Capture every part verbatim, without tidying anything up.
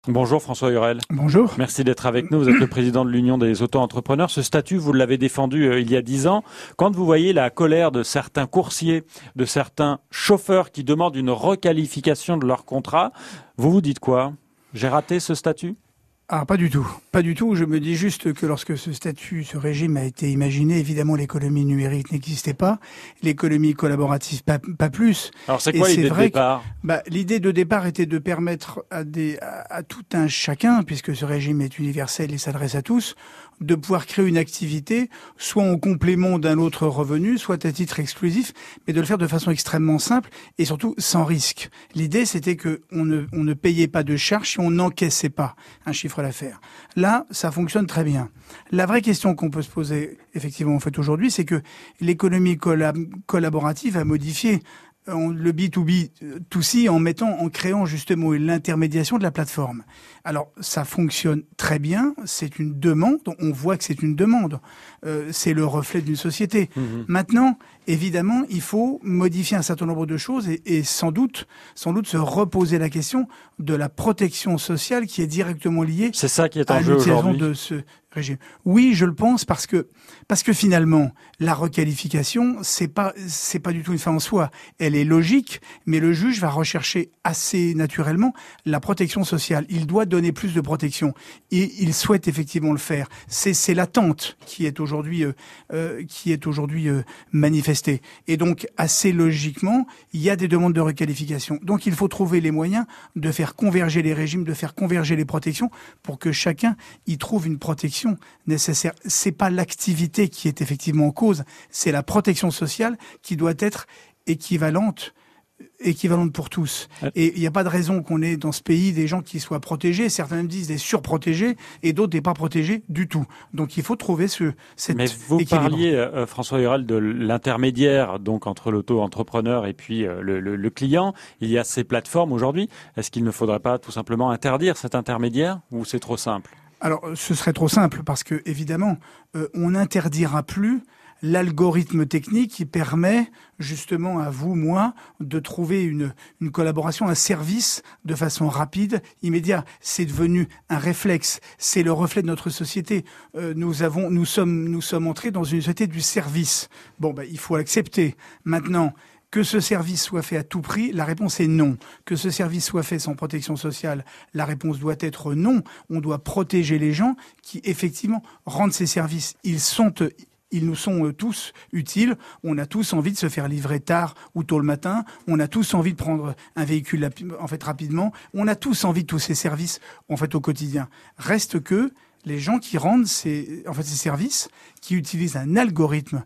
Bonjour François Hurel. Bonjour. Merci d'être avec nous. Vous êtes le président de l'Union des auto-entrepreneurs. Ce statut, vous l'avez défendu euh, il y a dix ans. Quand vous voyez la colère de certains coursiers, de certains chauffeurs qui demandent une requalification de leur contrat, vous vous dites quoi? J'ai raté ce statut? Ah, pas du tout. Pas du tout. Je me dis juste que lorsque ce statut, ce régime a été imaginé, évidemment, l'économie numérique n'existait pas. L'économie collaborative, pas, pas plus. Alors, c'est quoi l'idée de départ? Bah, l'idée de départ était de permettre à des, à, à tout un chacun, puisque ce régime est universel et s'adresse à tous, de pouvoir créer une activité, soit en complément d'un autre revenu, soit à titre exclusif, mais de le faire de façon extrêmement simple et surtout sans risque. L'idée, c'était que on ne, on ne payait pas de charges si on n'encaissait pas un chiffre d'affaires. Là, ça fonctionne très bien. La vraie question qu'on peut se poser, effectivement, en fait, aujourd'hui, c'est que l'économie collab- collaborative a modifié le B deux B deux C en mettant, en créant justement l'intermédiation de la plateforme. Alors, ça fonctionne très bien, c'est une demande, on voit que c'est une demande, euh, c'est le reflet d'une société. Mmh. Maintenant, évidemment, il faut modifier un certain nombre de choses et, et sans doute, sans doute se reposer la question de la protection sociale qui est directement liée c'est ça qui est en à jeu l'utilisation de ce régime. Oui, je le pense parce que parce que finalement, la requalification, c'est pas c'est pas du tout une fin en soi. Elle est logique, mais le juge va rechercher assez naturellement la protection sociale. Il doit donner plus de protection et il souhaite effectivement le faire. C'est c'est l'attente qui est aujourd'hui euh, euh, qui est aujourd'hui euh, manifestée. Et donc assez logiquement, il y a des demandes de requalification. Donc il faut trouver les moyens de faire converger les régimes, de faire converger les protections pour que chacun y trouve une protection nécessaire. C'est pas l'activité qui est effectivement en cause, c'est la protection sociale qui doit être équivalente équivalente pour tous. Et il n'y a pas de raison qu'on ait dans ce pays des gens qui soient protégés, certains même disent des surprotégés, et d'autres des pas protégés du tout. Donc il faut trouver ce cet Mais vous équilibre. parliez, euh, François Hurel, de l'intermédiaire donc entre l'auto-entrepreneur et puis euh, le, le, le client. Il y a ces plateformes aujourd'hui. Est-ce qu'il ne faudrait pas tout simplement interdire cet intermédiaire ou c'est trop simple? Alors, ce serait trop simple parce que, évidemment, euh, on n'interdira plus l'algorithme technique qui permet justement à vous, moi, de trouver une, une collaboration, un service de façon rapide, immédiate. C'est devenu un réflexe. C'est le reflet de notre société. Euh, nous avons, nous sommes, nous sommes entrés dans une société du service. Bon, ben, il faut l'accepter. Maintenant, que ce service soit fait à tout prix, la réponse est non. Que ce service soit fait sans protection sociale, la réponse doit être non. On doit protéger les gens qui, effectivement, rendent ces services. Ils sont, ils nous sont tous utiles. On a tous envie de se faire livrer tard ou tôt le matin. On a tous envie de prendre un véhicule, en fait, rapidement. On a tous envie de tous ces services, en fait, au quotidien. Reste que les gens qui rendent ces, en fait, ces services, qui utilisent un algorithme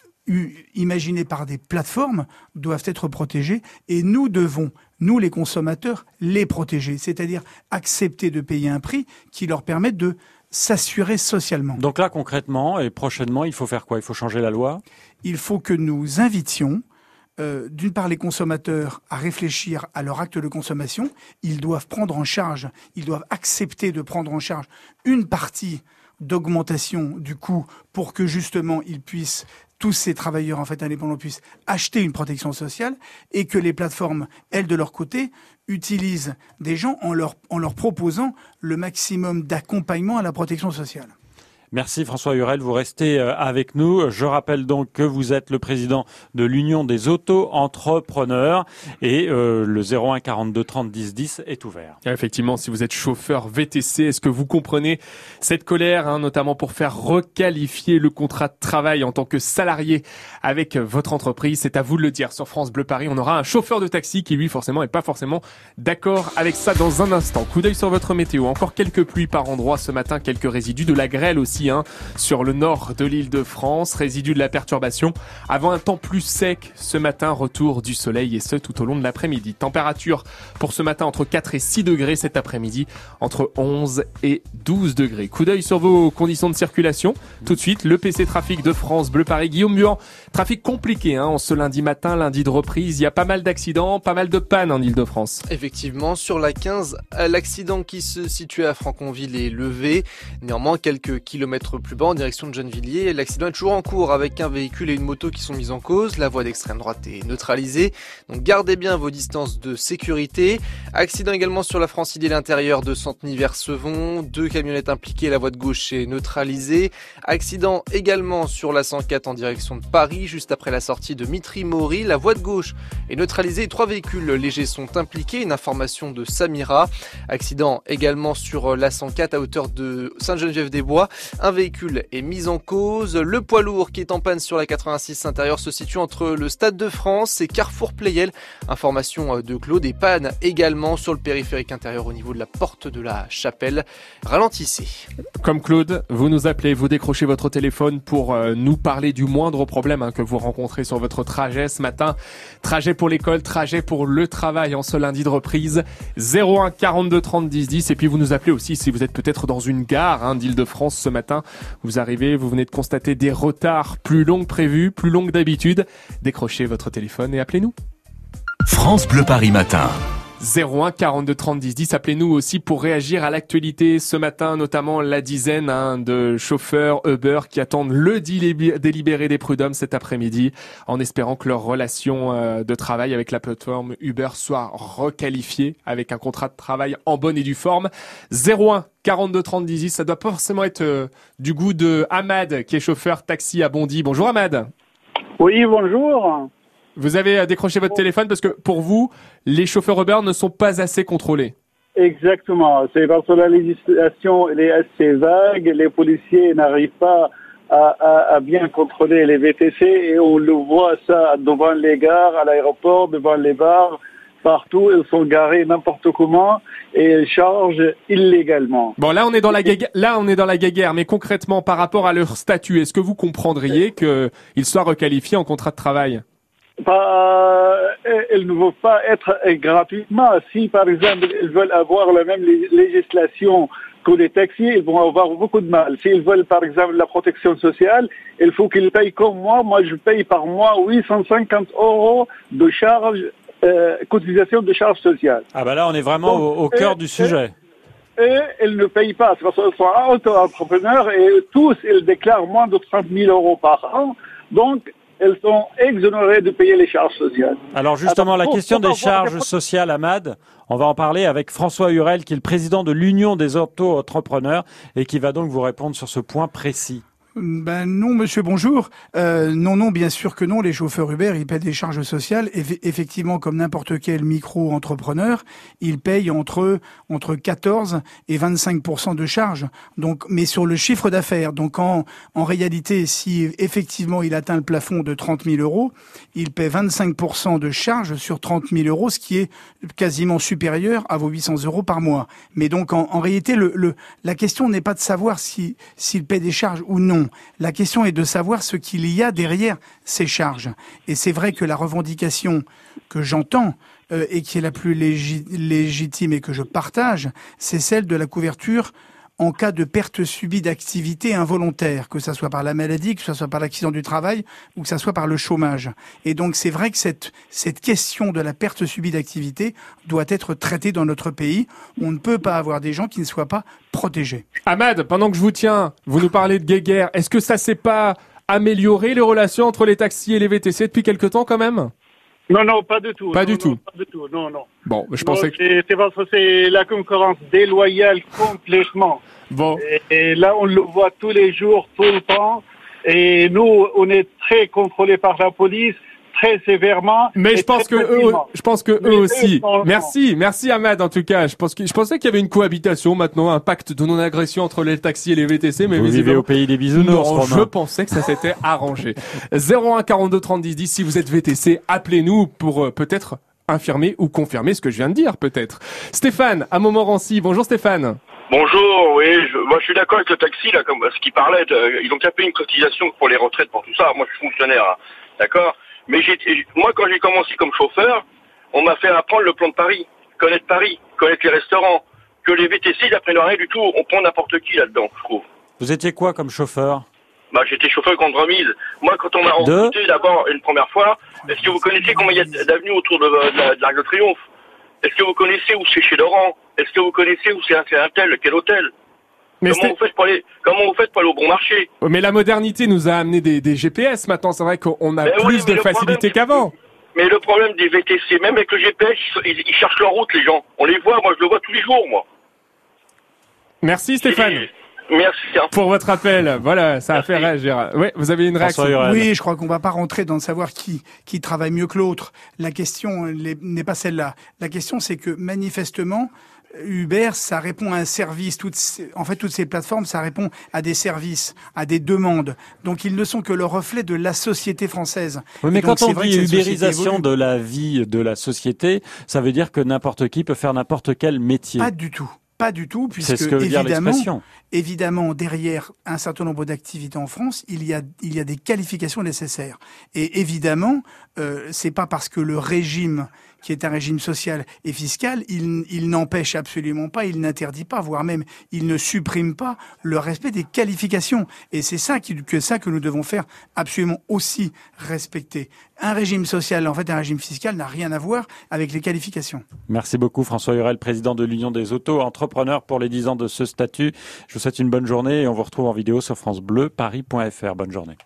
imaginés par des plateformes, doivent être protégés et nous devons, nous les consommateurs, les protéger, c'est-à-dire accepter de payer un prix qui leur permette de s'assurer socialement. Donc là, concrètement et prochainement, il faut faire quoi? Il faut changer la loi? Il faut que nous invitions, euh, d'une part les consommateurs à réfléchir à leur acte de consommation. Ils doivent prendre en charge, ils doivent accepter de prendre en charge une partie d'augmentation du coût pour que justement ils puissent tous ces travailleurs en fait indépendants puissent acheter une protection sociale et que les plateformes, elles, de leur côté, utilisent des gens en leur, en leur proposant le maximum d'accompagnement à la protection sociale. Merci François Hurel, vous restez avec nous. Je rappelle donc que vous êtes le président de l'Union des auto-entrepreneurs et euh, le zéro un quarante-deux trente dix dix est ouvert. Effectivement, si vous êtes chauffeur V T C, est-ce que vous comprenez cette colère, hein, notamment pour faire requalifier le contrat de travail en tant que salarié avec votre entreprise? C'est à vous de le dire. Sur France Bleu Paris, on aura un chauffeur de taxi qui, lui, forcément, est pas forcément d'accord avec ça dans un instant. Coup d'œil sur votre météo. Encore quelques pluies par endroit ce matin, quelques résidus, de la grêle aussi, Hein, sur le nord de l'Île-de-France, résidu de la perturbation. Avant un temps plus sec ce matin, retour du soleil et ce tout au long de l'après-midi. Température pour ce matin entre quatre et six degrés, cet après-midi entre onze et douze degrés. Coup d'œil sur vos conditions de circulation. Tout de suite, le P C Trafic de France Bleu Paris. Guillaume Buan, trafic compliqué hein, en ce lundi matin, lundi de reprise. Il y a pas mal d'accidents, pas mal de pannes en Île-de-France. Effectivement, sur la quinze, l'accident qui se situait à Franconville est levé. Néanmoins, quelques kilomètres kilomètres plus bas en direction de Gennevilliers. L'accident est toujours en cours avec un véhicule et une moto qui sont mis en cause. La voie d'extrême droite est neutralisée. Donc gardez bien vos distances de sécurité. Accident également sur la Francilier l'intérieur de Centeny vers Sevon. Deux camionnettes impliquées, la voie de gauche est neutralisée. Accident également sur la cent quatre en direction de Paris, juste après la sortie de Mitry-Mory. La voie de gauche est neutralisée. Trois véhicules légers sont impliqués. Une information de Samira. Accident également sur la cent quatre à hauteur de Sainte-Geneviève-des-Bois. Un véhicule est mis en cause. Le poids lourd qui est en panne sur la quatre-vingt-six intérieure se situe entre le Stade de France et Carrefour Pleyel. Information de Claude. Et panne également sur le périphérique intérieur au niveau de la porte de la Chapelle. Ralentissez. Comme Claude, vous nous appelez, vous décrochez votre téléphone pour euh, nous parler du moindre problème hein, que vous rencontrez sur votre trajet ce matin. Trajet pour l'école, trajet pour le travail en ce lundi de reprise. zéro un quarante-deux trente dix dix. Et puis vous nous appelez aussi si vous êtes peut-être dans une gare hein, d'Île-de-France ce matin. Vous arrivez, vous venez de constater des retards plus longs que prévu, plus longs que d'habitude. Décrochez votre téléphone et appelez-nous. France Bleu Paris Matin. zéro un quarante-deux trente dix dix. Appelez-nous aussi pour réagir à l'actualité ce matin, notamment la dizaine hein, de chauffeurs Uber qui attendent le délibéré des prud'hommes cet après-midi en espérant que leur relation euh, de travail avec la plateforme Uber soit requalifiée avec un contrat de travail en bonne et due forme. zéro un quarante-deux trente dix dix, ça doit pas forcément être euh, du goût de Ahmad qui est chauffeur taxi à Bondy. Bonjour Ahmad. Oui, bonjour. Vous avez décroché votre téléphone parce que pour vous, les chauffeurs Uber ne sont pas assez contrôlés. Exactement. C'est parce que la législation elle est assez vague. Les policiers n'arrivent pas à, à, à bien contrôler les V T C et on le voit ça devant les gares, à l'aéroport, devant les bars, partout. Ils sont garés n'importe comment et ils chargent illégalement. Bon, là on est dans la guéguerre, là on est dans la guéguerre, mais concrètement par rapport à leur statut, est-ce que vous comprendriez qu'ils soient requalifiés en contrat de travail? Pas, elles ne vont pas être gratuitement. Si, par exemple, ils veulent avoir la même législation que les taxis, ils vont avoir beaucoup de mal. S'ils veulent, par exemple, la protection sociale, il faut qu'ils payent comme moi. Moi, je paye par mois huit cent cinquante euros de charge, euh, cotisation de charge sociale. Ah bah là, on est vraiment Donc, au, au cœur et, du sujet. Et, et ils ne payent pas, parce qu'ils sont auto-entrepreneurs et tous, ils déclarent moins de trente mille euros par an. Donc, elles sont exonérées de payer les charges sociales. Alors justement, Alors, la question des charges des... sociales, Ahmad, on va en parler avec François Hurel, qui est le président de l'Union des auto-entrepreneurs et qui va donc vous répondre sur ce point précis. Ben non, monsieur, bonjour. Euh, non, non, bien sûr que non. Les chauffeurs Uber, ils paient des charges sociales. Eff- effectivement, comme n'importe quel micro-entrepreneur, ils payent entre entre quatorze et vingt-cinq pour cent de charges. Donc, mais sur le chiffre d'affaires. Donc, en en réalité, si effectivement il atteint le plafond de trente mille euros, il paie vingt-cinq pour cent de charges sur trente mille euros, ce qui est quasiment supérieur à vos huit cents euros par mois. Mais donc, en, en réalité, le, le la question n'est pas de savoir si s'il paie des charges ou non. La question est de savoir ce qu'il y a derrière ces charges. Et c'est vrai que la revendication que j'entends euh, et qui est la plus légi- légitime et que je partage, c'est celle de la couverture en cas de perte subie d'activité involontaire, que ça soit par la maladie, que ça soit par l'accident du travail ou que ça soit par le chômage. Et donc c'est vrai que cette cette question de la perte subie d'activité doit être traitée dans notre pays. On ne peut pas avoir des gens qui ne soient pas protégés. Ahmad, pendant que je vous tiens, vous nous parlez de guéguerre. Est-ce que ça s'est pas amélioré les relations entre les taxis et les V T C depuis quelque temps quand même ? Non, non, pas du tout. Pas non, du non, tout. Pas du tout. Non, non. Bon, je non, pensais que... c'est, c'est parce que c'est la concurrence déloyale complètement. Bon. Et, et là, on le voit tous les jours, tout le temps. Et nous, on est très contrôlés par la police, très sévèrement. Mais je pense que eux, je pense que eux aussi. Merci, merci Ahmad en tout cas. Je pense que je pensais qu'il y avait une cohabitation maintenant, un pacte de non-agression entre les taxis et les V T C. Mais vous vivez au pays des bisounours, non, Romain. Je pensais que ça s'était arrangé. zéro un quarante-deux trente dix dix. Si vous êtes V T C, appelez-nous pour euh, peut-être infirmer ou confirmer ce que je viens de dire, peut-être. Stéphane, à Montmorency. Bonjour Stéphane. Bonjour, oui, je, moi je suis d'accord avec le taxi, là, comme ce qu'il parlait, de, ils ont qu'à payer une cotisation pour les retraites, pour tout ça. Moi je suis fonctionnaire, hein, d'accord. Mais j'ai, moi quand j'ai commencé comme chauffeur, on m'a fait apprendre le plan de Paris, connaître Paris, connaître les restaurants, que les V T C ils apprennent rien du tout, on prend n'importe qui là-dedans, je trouve. Vous étiez quoi comme chauffeur ? Bah j'étais chauffeur grande remise. Moi quand on m'a recruté d'abord une première fois, est-ce que vous connaissez combien il y a d'avenues autour de, de, de, de l'Arc de Triomphe ? Est-ce que vous connaissez où c'est chez Laurent ? Est-ce que vous connaissez où c'est un, c'est un tel, quel hôtel ? Mais comment, vous faites pour aller, comment vous faites pour aller au bon marché? Mais la modernité nous a amené des, des G P S maintenant. C'est vrai qu'on a mais plus oui, de facilité qu'avant. Mais le problème des V T C, même avec le G P S, ils, ils cherchent leur route, les gens. On les voit, moi je le vois tous les jours, moi. Merci Stéphane. Et, merci. Hein. Pour votre appel. Voilà, ça Merci. a fait réagir. Oui, vous avez une réaction. Oui, je crois qu'on va pas rentrer dans le savoir qui, qui travaille mieux que l'autre. La question n'est pas celle-là. La question, c'est que manifestement, Uber, ça répond à un service. Toutes ces, en fait, toutes ces plateformes, ça répond à des services, à des demandes. Donc, ils ne sont que le reflet de la société française. Oui, mais donc, quand on dit ubérisation de la vie de la société, ça veut dire que n'importe qui peut faire n'importe quel métier. Pas du tout. Pas du tout, puisque ce que veut évidemment, dire évidemment, derrière un certain nombre d'activités en France, il y a, il y a des qualifications nécessaires. Et évidemment, euh, c'est pas parce que le régime, qui est un régime social et fiscal, il, il n'empêche absolument pas, il n'interdit pas, voire même, il ne supprime pas le respect des qualifications. Et c'est ça qui, que ça que nous devons faire absolument aussi respecter. Un régime social, en fait, un régime fiscal n'a rien à voir avec les qualifications. Merci beaucoup, François Hurel, président de l'Union des auto-entrepreneurs pour les dix ans de ce statut. Je vous souhaite une bonne journée et on vous retrouve en vidéo sur francebleu paris point f r. Bonne journée.